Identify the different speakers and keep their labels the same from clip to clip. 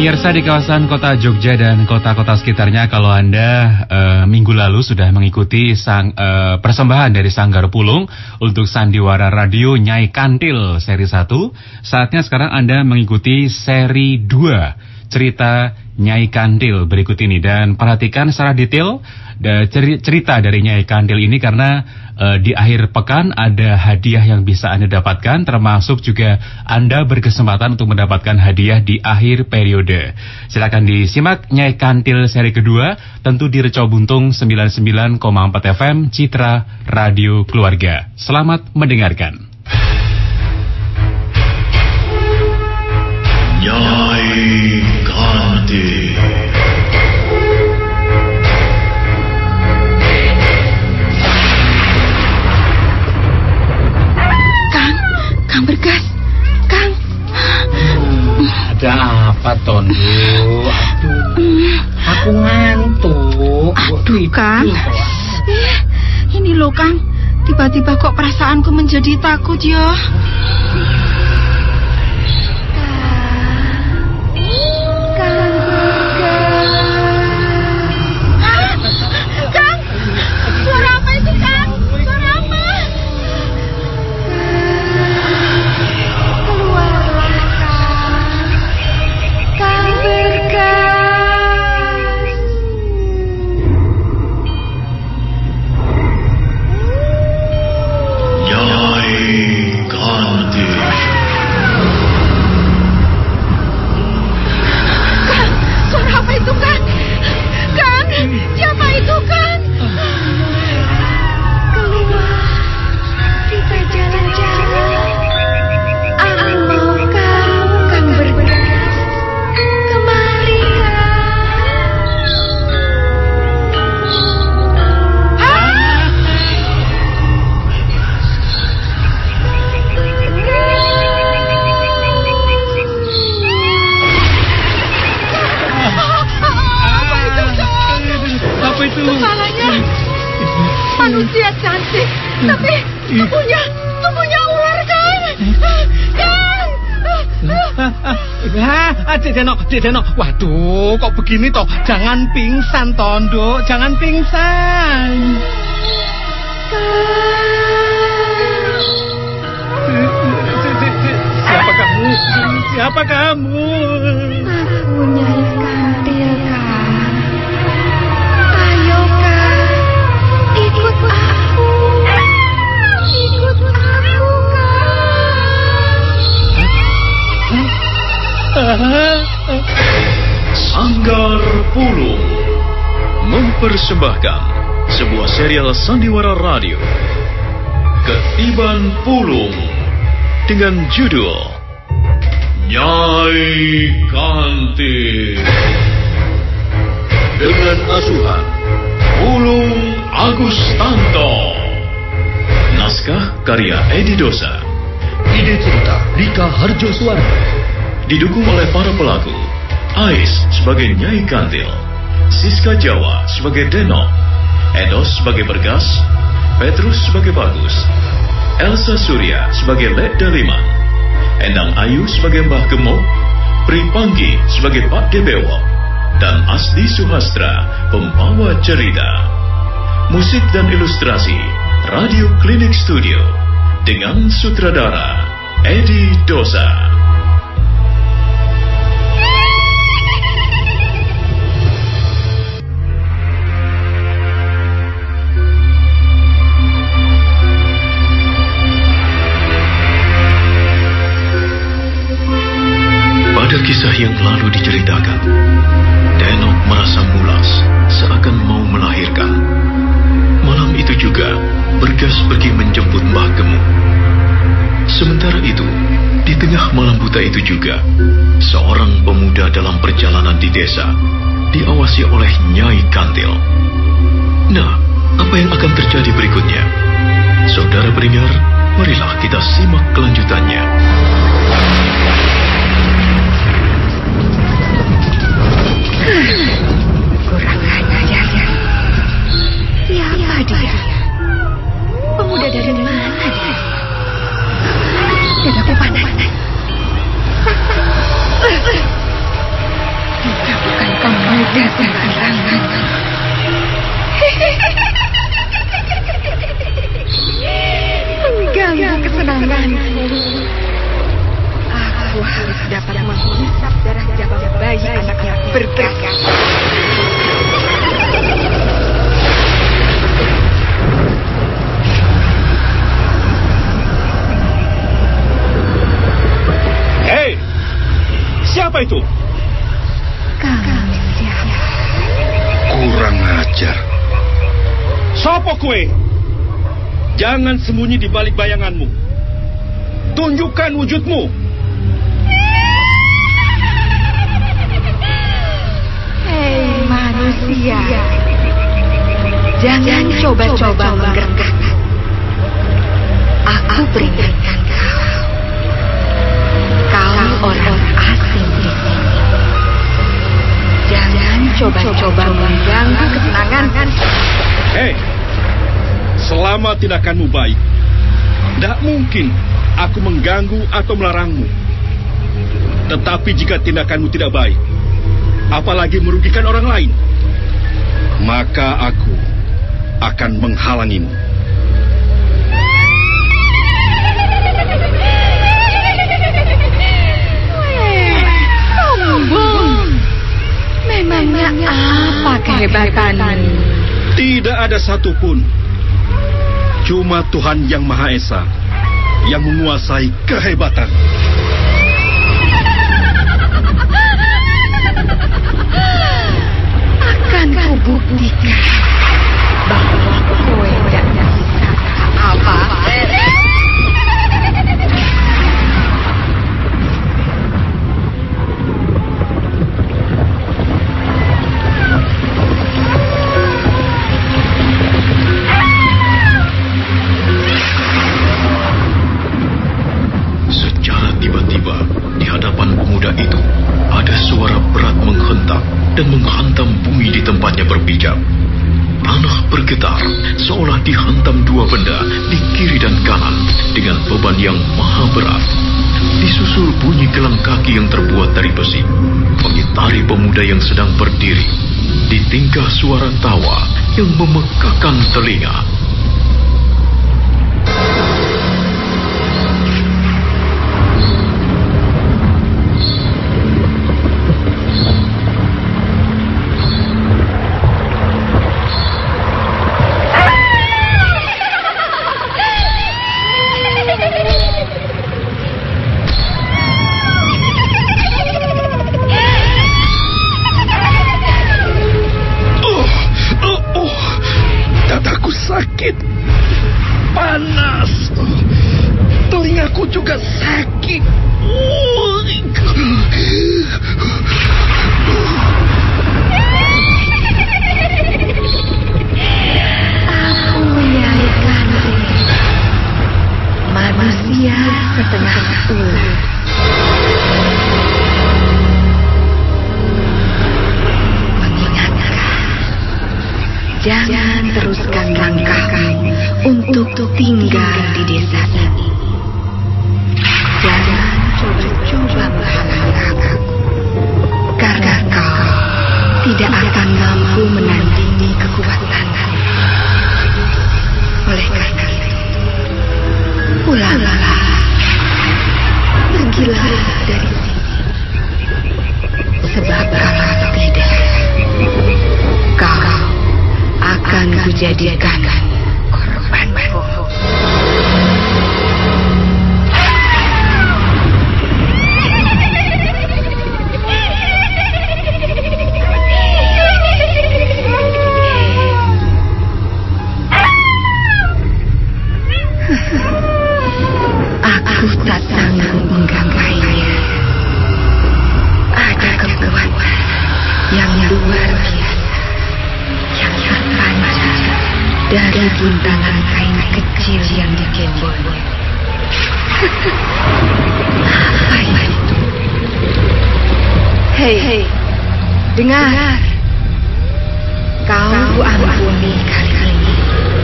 Speaker 1: Pemirsa di kawasan kota Jogja dan kota-kota sekitarnya, kalau Anda minggu lalu sudah mengikuti persembahan dari Sanggar Pulung untuk Sandiwara Radio Nyai Kantil seri 1, saatnya sekarang Anda mengikuti seri 2 cerita Nyai Kantil berikut ini. Dan perhatikan secara detail cerita dari Nyai Kantil ini, karena di akhir pekan ada hadiah yang bisa Anda dapatkan, termasuk juga Anda berkesempatan untuk mendapatkan hadiah di akhir periode. Silakan disimak Nyai Kantil seri kedua, tentu di Reco Buntung 99,4 FM Citra Radio Keluarga. Selamat mendengarkan.
Speaker 2: Nyai Kantil.
Speaker 3: Kang Bergas, Kang.
Speaker 4: Ada apa, Tondo? Aduh, aku ngantuk.
Speaker 3: Aduh, Kang. Ini loh, Kang. Tiba-tiba kok perasaanku menjadi takut ya. Manusia cantik, tapi tubuhnya ular, Kang. Kang.
Speaker 4: Adik Deno. Waduh, kok begini toh? Jangan pingsan, Tondo. Jangan pingsan. Siapa kamu?
Speaker 3: Aku Nyai Kantil, Kang. Ayo, Kang. Ikut aku,
Speaker 4: Kang.
Speaker 2: Sanggar Pulung mempersembahkan sebuah serial Sandiwara Radio, Ketiban Pulung, dengan judul Nyai Kantil, dengan asuhan Pulung Agustanto. Naskah karya Edi Dosa. Ide cerita Rika Harjoswara. Didukung oleh para pelaku: Ais sebagai Nyai Kantil, Siska Jawa sebagai Deno, Edos sebagai Bergas, Petrus sebagai Bagus, Elsa Surya sebagai Lek Daliman, Endang Ayu sebagai Mbah Gemuk, Pri Panggi sebagai Pak Debewo, dan Asdi Suhastra pembawa cerita. Musik dan ilustrasi Radio Klinik Studio dengan sutradara Edi Dosa. Pada kisah yang lalu diceritakan, Denok merasa mulas seakan mau melahirkan. Malam itu juga, Bergas pergi menjemput Mbah Gemuk. Sementara itu, di tengah malam buta itu juga, seorang pemuda dalam perjalanan di desa diawasi oleh Nyai Kantil. Nah, apa yang akan terjadi berikutnya? Saudara pendengar, marilah kita simak kelanjutannya.
Speaker 3: Kurang ajar. Siapa dia? Pemuda dari mana dia? Dadaku panas. Ada sembarangan. Mengganggu kesenanganku. Aku harus dapat menghisap darah jabang bayi anak yang bergerak.
Speaker 2: Hei, siapa itu?
Speaker 3: Kamu siapa?
Speaker 2: Kurang ajar. Sopo kue? Jangan sembunyi di balik bayanganmu. Tunjukkan wujudmu.
Speaker 3: Hei manusia, jangan coba-coba menggerakkan. Aku peringatkan kau. Kau orang asing di sini. Jangan coba-coba mengganggu kesenangan.
Speaker 2: Hei, selama tindakanmu baik, tidak mungkin aku mengganggu atau melarangmu. Tetapi jika tindakanmu tidak baik, apalagi merugikan orang lain, maka aku akan menghalangimu.
Speaker 3: Sombong. Memangnya apa kehebatanmu?
Speaker 2: Tidak ada satupun. Cuma Tuhan Yang Maha Esa yang menguasai kehebatan.
Speaker 3: Akan kubuktikan bahwa kowe tidak bisa apa.
Speaker 2: Dan menghantam bumi di tempatnya berpijak. Tanah bergetar seolah dihantam dua benda di kiri dan kanan dengan beban yang maha berat. Disusul bunyi gelang kaki yang terbuat dari besi mengitari pemuda yang sedang berdiri. Ditingkah suara tawa yang memekakan telinga. Sakit, panas, telingaku juga sakit.
Speaker 3: Aku menyayangkan manusia setengah ular. Jangan teruskan langkahmu untuk tinggal di desa ini. Jangan coba-coba menghalangi aku, karena kau tidak akan mampu menandingi kekuatanku. Oleh karena itu, pulanglah, pergilah dari sini. Sebab kalau tidak, kau akan kujadikan korbanku. Aku tak sanggup menggapainya. Ada kekuatan yang luar biasa yang terpancar dari buntalan kain kecil yang digemboknya. Apa itu? Hei, dengar. Kau ampuni kali ini.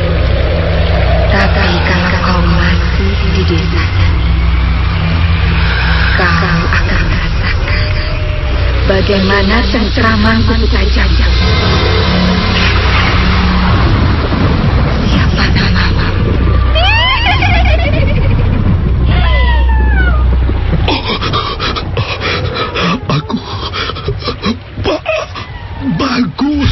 Speaker 3: Tapi kalau kau masih di desa ini, kau akan merasakan Bagaimana cengkramanku tajam. Siapa namamu?
Speaker 5: Aku Bagus.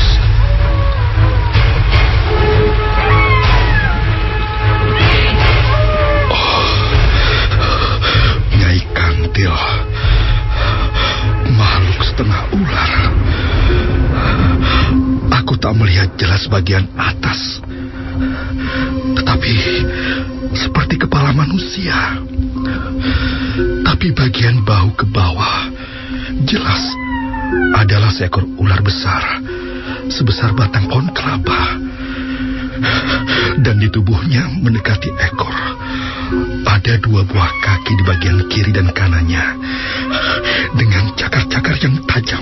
Speaker 5: Nyai Kantil, makhluk setengah ular. Aku tak melihat jelas bagian atas, tetapi seperti kepala manusia. Tapi bagian bahu ke bawah jelas adalah seekor ular besar sebesar batang pohon kelapa. Dan di tubuhnya mendekati ekor ada 2 buah kaki di bagian kiri dan kanannya dengan cakar-cakar yang tajam.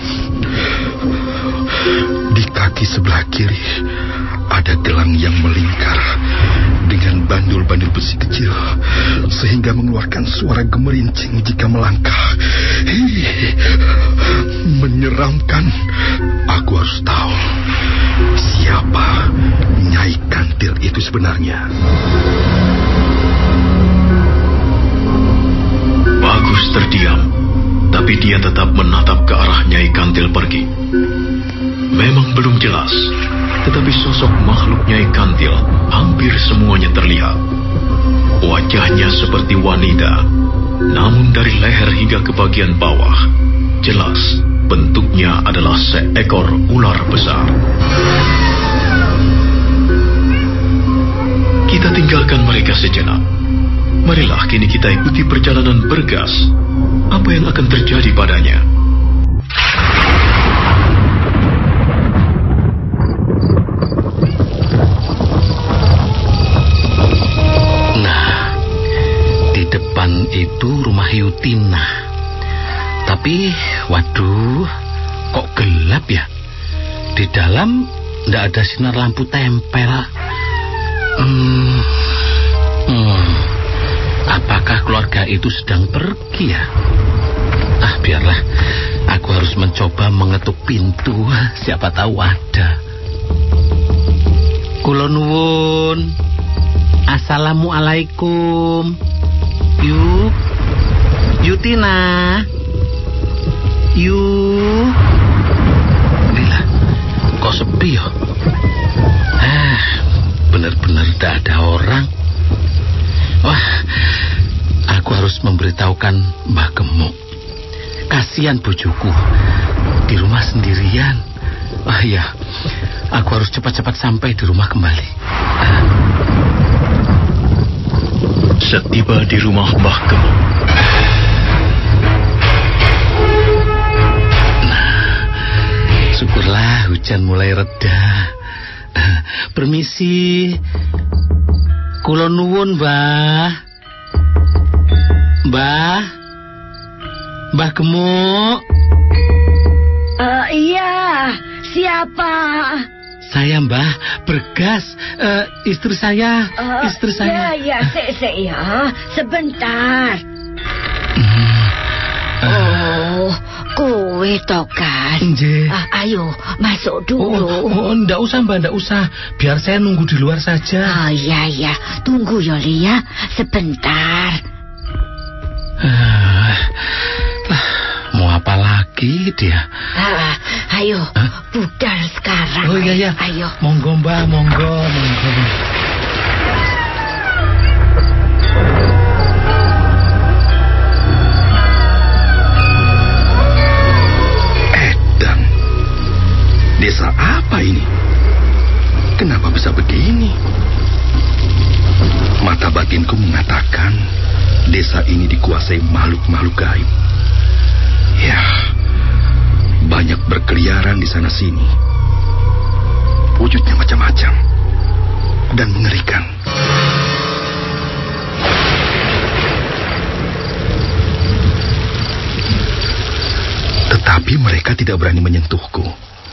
Speaker 5: Di kaki sebelah kiri ada gelang yang melingkar dengan bandul-bandul besi kecil sehingga mengeluarkan suara gemerincing jika melangkah. Menyeramkan. Aku harus tahu siapa Nyai Kantil itu sebenarnya.
Speaker 2: Bagus terdiam, tapi dia tetap menatap ke arah Nyai Kantil pergi. Memang belum jelas, tetapi sosok makhluk Nyai Kantil hampir semuanya terlihat. Wajahnya seperti wanita, namun dari leher hingga ke bagian bawah, jelas bentuknya adalah seekor ular besar. Kita tinggalkan mereka sejenak. Marilah kini kita ikuti perjalanan Bergas. Apa yang akan terjadi padanya?
Speaker 6: Nah, di depan itu rumah Yutina. Tapi, waduh, kok gelap ya? Di dalam tidak ada sinar lampu tempel. Apakah keluarga itu sedang pergi ya? Biarlah, aku harus mencoba mengetuk pintu. Siapa tahu ada. Kula nuwun. Assalamualaikum. Yutina. Inilah, kok sepi ya? Benar-benar tidak ada orang. Wah, aku harus memberitahukan Mbah Gemuk. Kasihan bojoku di rumah sendirian. Ya, aku harus cepat-cepat sampai di rumah kembali.
Speaker 2: Setiba di rumah Mbah Gemuk.
Speaker 6: Syukurlah hujan mulai reda. Permisi. Kula nuwun, Mbah. Mbah Gemuk.
Speaker 3: Iya, siapa?
Speaker 6: Saya Mbah Bergas, istri saya.
Speaker 3: Ya, sebentar. Kowe tokan.
Speaker 6: Nggih.
Speaker 3: Ayo, masuk dulu.
Speaker 6: Ndak usah Mbak, ndak usah. Biar saya nunggu di luar saja.
Speaker 3: Iya. Tunggu ya, Lia. Sebentar.
Speaker 6: Mau apa lagi dia?
Speaker 3: Ayo, budal sekarang.
Speaker 6: Oh iya.
Speaker 3: Ayo.
Speaker 6: Monggo Mbak, monggo.
Speaker 5: Desa apa ini? Kenapa bisa begini? Mata batinku mengatakan desa ini dikuasai makhluk-makhluk gaib. Ya, banyak berkeliaran di sana sini. Wujudnya macam-macam dan mengerikan. Tetapi mereka tidak berani menyentuhku.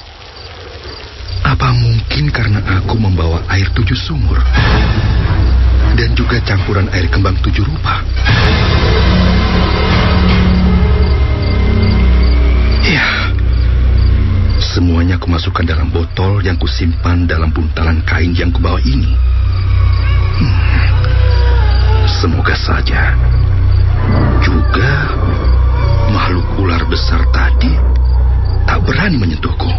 Speaker 5: Apa mungkin karena aku membawa air 7 sumur dan juga campuran air kembang 7 rupa? Ya, kumasukkan dalam botol yang kusimpan dalam buntalan kain yang kubawa ini. Semoga saja juga makhluk ular besar tadi tak berani menyentuhku.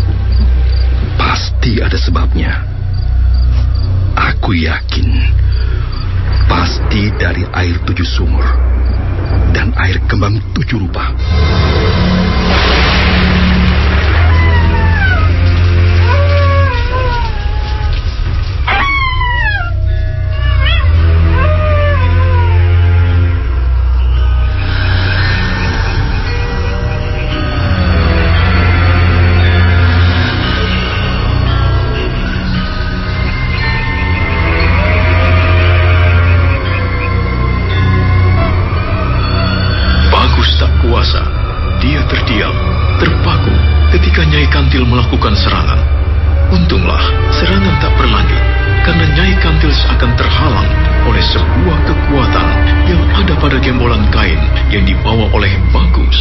Speaker 5: Pasti ada sebabnya. Aku yakin pasti dari air 7 sumur dan air kembang 7 rupa.
Speaker 2: Dia terdiam, terpaku ketika Nyai Kantil melakukan serangan. Untunglah serangan tak berlanjut, karena Nyai Kantil seakan terhalang oleh sebuah kekuatan yang ada pada gembolan kain yang dibawa oleh Bagus.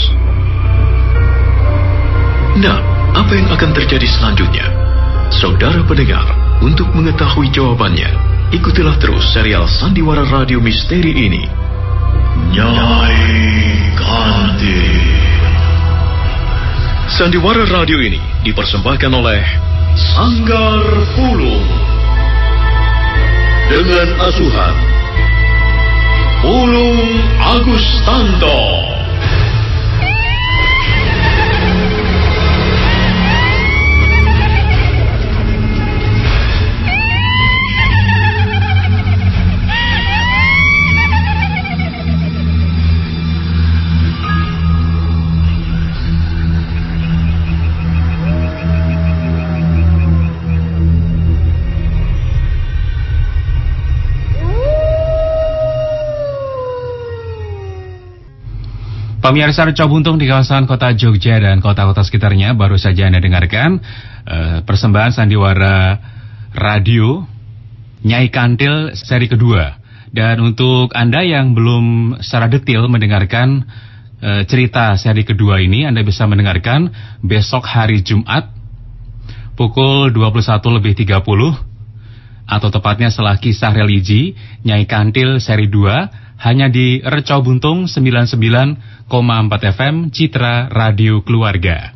Speaker 2: Nah, apa yang akan terjadi selanjutnya? Saudara pendengar, untuk mengetahui jawabannya, ikutilah terus serial Sandiwara Radio Misteri ini. Nyai Kantil. Sandiwara Radio ini dipersembahkan oleh Sanggar Pulung dengan asuhan Pulung Agustanto.
Speaker 1: Pemirsa Reco Buntung di kawasan kota Jogja dan kota-kota sekitarnya, baru saja Anda dengarkan persembahan Sandiwara Radio Nyai Kantil seri kedua. Dan untuk Anda yang belum secara detail mendengarkan cerita seri kedua ini, Anda bisa mendengarkan besok hari Jumat pukul 21.30 atau tepatnya setelah kisah religi Nyai Kantil seri 2 hanya di Reco Buntung 99,4 FM Citra Radio Keluarga.